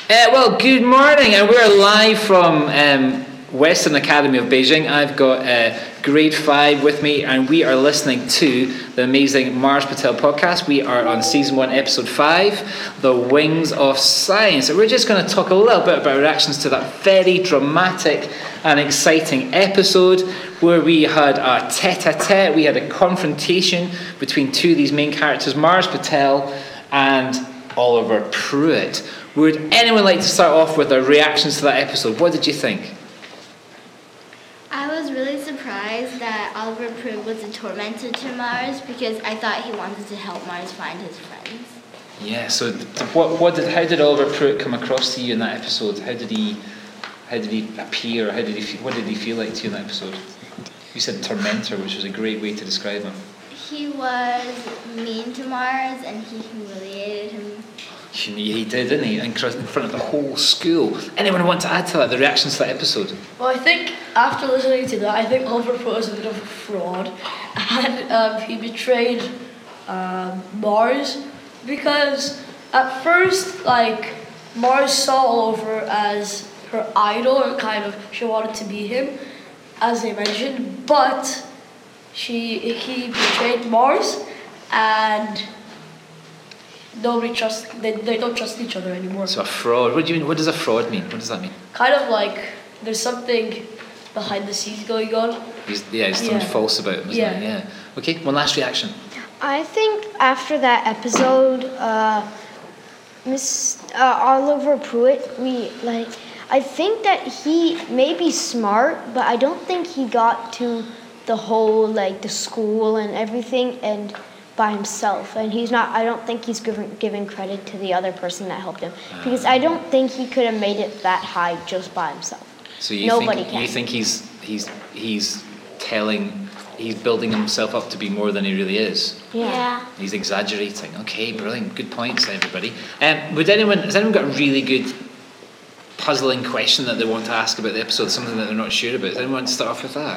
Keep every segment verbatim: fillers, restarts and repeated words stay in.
Uh, well, good morning, and we're live from um, Western Academy of Beijing. I've got uh, grade five with me, and we are listening to the amazing Mars Patel podcast. We are on season one, episode five, The Wings of Science. And we're just going to talk a little bit about reactions to that very dramatic and exciting episode where we had a tete-a-tete, we had a confrontation between two of these main characters, Mars Patel and Oliver Pruitt. Would anyone like to start off with their reactions to that episode? What did you think? I was really surprised that Oliver Pruitt was a tormentor to Mars because I thought he wanted to help Mars find his friends. Yeah. So, what, what did, how did Oliver Pruitt come across to you in that episode? How did he, how did he appear? How did he, feel, what did he feel like to you in that episode? You said tormentor, which was a great way to describe him. He was mean to Mars and he humiliated him. He did, didn't he? In front of the whole school. Anyone want to add to that? The reactions to that episode? Well, I think after listening to that, I think Oliver Pruitt was a bit of a fraud, and um, he betrayed um, Mars because at first, like Mars saw Oliver as her idol, or kind of she wanted to be him, as they mentioned, but she he betrayed Mars, and nobody trusts. They, they don't trust each other anymore. So a fraud. What do you mean? What does a fraud mean? What does that mean? Kind of like there's something behind the scenes going on. He's, yeah, he's something Yeah. false about him, isn't Yeah. it? Yeah. Okay. One last reaction. I think after that episode, uh, Miss uh, Oliver Pruitt, we like. I think that he may be smart, but I don't think he got to the whole like the school and everything and by himself. And he's not. I don't think he's giving giving credit to the other person that helped him because I don't think he could have made it that high just by himself. So you Nobody think can. you think he's he's he's telling he's building himself up to be more than he really is. Yeah. He's exaggerating. Okay, brilliant. Good points, everybody. Um, would anyone has anyone got a really good puzzling question that they want to ask about the episode? Something that they're not sure about? Does anyone want to start off with that?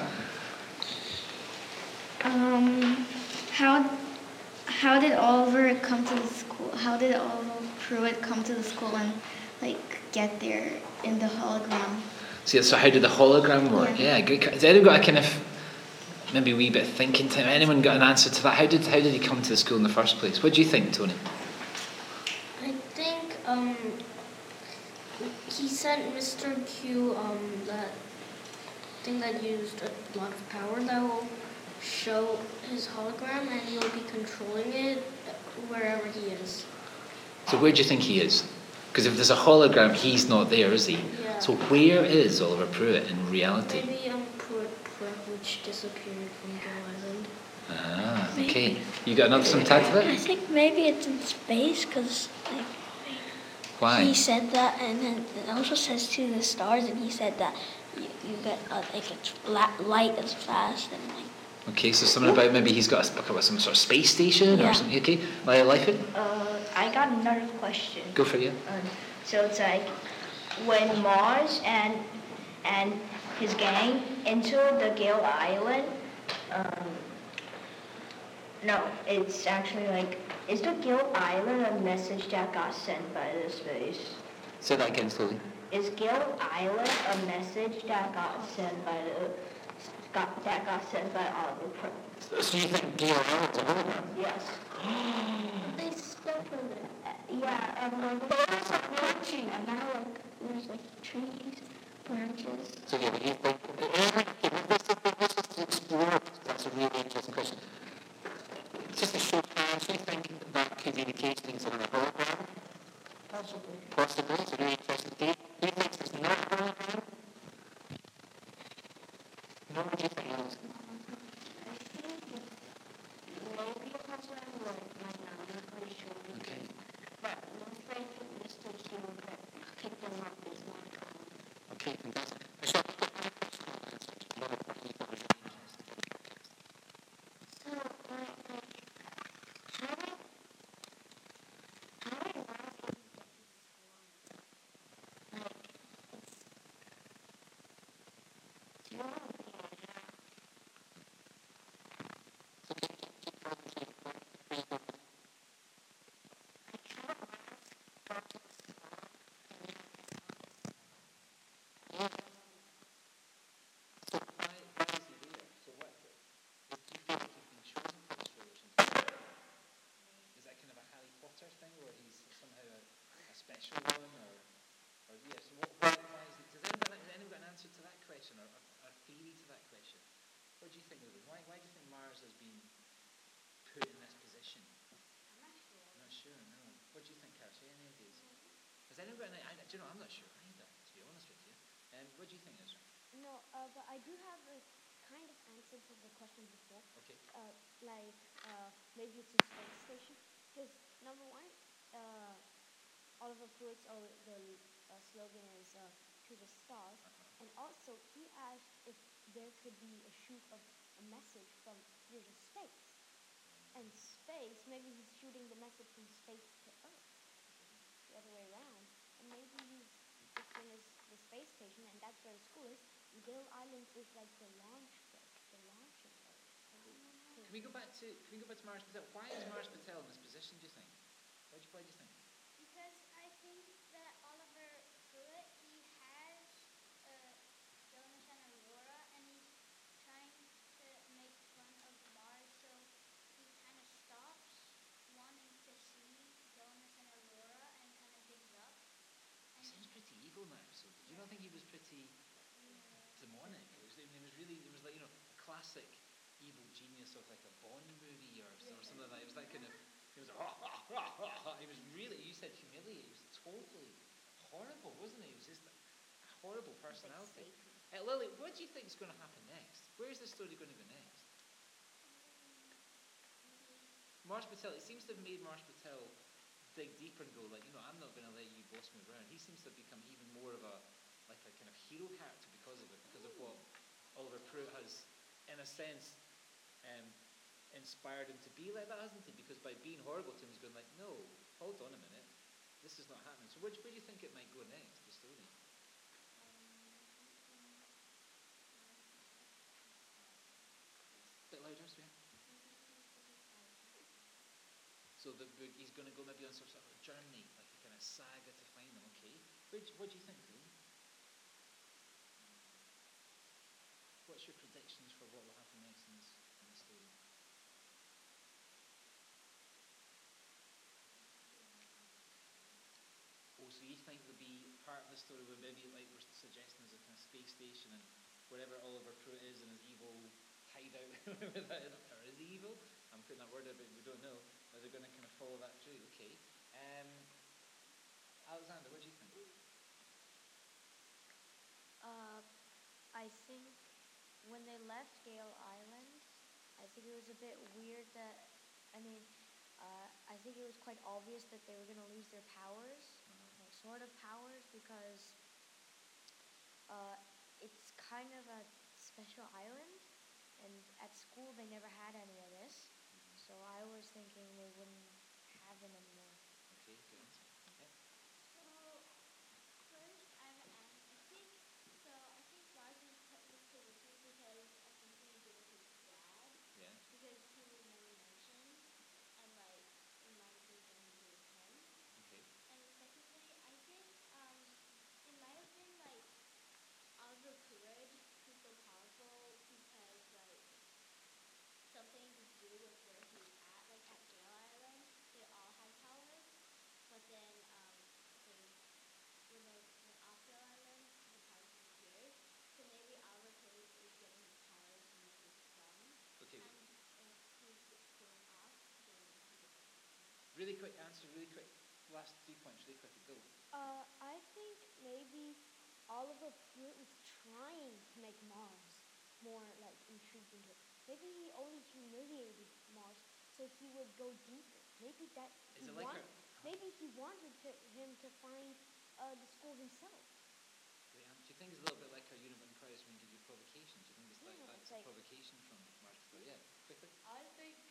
Um, how how did Oliver come to the school? How did Oliver Pruitt come to the school and like get there in the hologram? So, so how did the hologram work? Yeah, Yeah. good. Has anyone got a kind of maybe a wee bit of thinking time? Anyone got an answer to that? How did how did he come to the school in the first place? What do you think, Tony? I think um, he sent Mister Q um, that thing that used a lot of power that will show his hologram, and he'll be controlling it wherever he is. So where do you think he is? Because if there's a hologram, he's not there, is he? Yeah. So where is Oliver Pruitt in reality? Maybe um, Pruitt, Pruitt, which disappeared from Joe Island. Ah, okay. You got another some tag to I that? think maybe it's in space because like Why? he said that, and then it also says to the stars, and he said that you, you get uh, like it's la- light as fast and like. Okay, so something about maybe he's got a, about some sort of space station or Yeah. something. Okay, Lyle Lightfoot, Uh, I got another question. go for you. Um, so it's like when Mars and and his gang entered the Gale Island. Um, no, it's actually like is the Gale Island a message that got sent by the space? Say that again slowly. Is Gale Island a message that got sent by the got that got sent by Oliver Pruitt? So you think Gale Island's a hologram? Yes. They spoke of it. Yeah, and like there was like branching, and now like there's like trees, branches. So yeah, but you think this is this is to explore. That's a really interesting question. Just a short answer. You think that could indicate things that are a hologram? Possibly. Possibly. It's a really interesting theory. Do you think it's not a hologram? No, what do you think, Alice? Maybe it has a like right now, I'm not really sure. Okay. But most likely Mister Q that picked them up is not coming. Okay, fantastic. So, another part you thought was really interesting. So like like how did how did Mars get like it's So why, why is he there? So what? Do you feel like he's been chosen for this role? Or something? Is that kind of a Harry Potter thing, where he's somehow a, a special one, or, or yes? What, why, why is it? Does anyone, has anyone got an answer to that question, or a, a theory to that question? What do you think, Ruben? Why, why do you think Mars has been put in this position? I'm not sure. I'm not sure. No. What do you think, Kirsty? Any ideas? Has anyone got any? I, do you know? I'm not sure either. To be honest with you. And um, what do you think, Ezra? No, uh, but I do have a kind of answer to the question before. Okay. Uh, like, uh, maybe it's a space station. Because, number one, uh, Oliver Pruitt's or the uh, slogan is uh, to the stars. Uh-huh. And also, he asked if there could be a shoot of a message from here to space. And space, maybe he's shooting the message from space to Earth. The other way around. And maybe he's, this thing is the space station, and that's where the school is. And Gale Island is like the launch pad, the launching area. Can we go back to Can we go back to Mars Patel? Why is Mars Patel in this position? Do you think? Why do you, why do you think? Because I think that Oliver Pruitt, he has uh, Jonas and Aurora, and he's trying to make fun of Mars, so he kind of stops wanting to see Jonas and Aurora and kind of gives up. He seems pretty evil in that episode. Did you not think he was pretty demonic? It was, it was really, it was like, you know, a classic evil genius of like a Bond movie or, or something like that. It was that kind of, it was, ah, ah, ah, ah. It was really, you said humiliating. It was totally horrible, wasn't it? It was just a horrible personality. Uh, Lily, what do you think is going to happen next? Where's the story going to go next? Mars Patel, it seems to have made Mars Patel dig deeper and go like, you know, I'm not going to let you boss me around. He seems to have become even more of a, like a kind of hero character because of it, because of what Oliver Pruitt has, in a sense, um, inspired him to be like that, hasn't he? Because by being horrible to him, he's going like, no, hold on a minute, this is not happening. So where do, where do you think it might go next, the story? A bit louder, yeah. So the, he's going to go maybe on some sort of a journey, like a kind of saga to find them, okay? What do, what do you think, Lee? What's your predictions for what will happen next in this, in this story? Oh, so you think there'll be part of the story where maybe, like we're suggesting, there's a kind of space station and wherever Oliver Pruitt is in his evil hideout, or is he evil? I'm putting that word out, but we don't know. Are they going to kind of follow that through? Okay. Um, Alexander, what do you think? Uh, I think when they left Gale Island, I think it was a bit weird that, I mean, uh, I think it was quite obvious that they were going to lose their powers, uh-huh. like sort of powers, because uh, it's kind of a special island, and at school they never had any of this, mm-hmm. so I was thinking they wouldn't have it anymore. Okay, good. Okay. So, first, I have an answer. I think, so I think Mars was put in this position because of something to do with his dad. Yeah. Because he was never mentioned, and like, it might have been something to do with him. Okay. And secondly, I think um, it might have been like Oliver Pruitt, who's so powerful because like something to do with where he was at, like at Gale Island, they all had powers, but then um, they, when they went off Gale Island, the powers disappeared. So maybe Oliver Pruitt is getting his powers from his son, Okay. and if he's going off, then he gets it. Really quick answer, really quick. Last three points, really quick. Go. Uh, I think maybe Oliver Pruitt was trying to make Mars more like intrigued into it. Maybe he only humiliated Mars so he would go deeper. Maybe that Is he it like want, a, maybe he wanted to, him to find uh, the school himself. Great answer. Do you think it's a little bit like our Unit Prize when we give you provocation? Do you think it's Yeah, like that's it's like, a provocation from Mars? Yeah, quickly. I think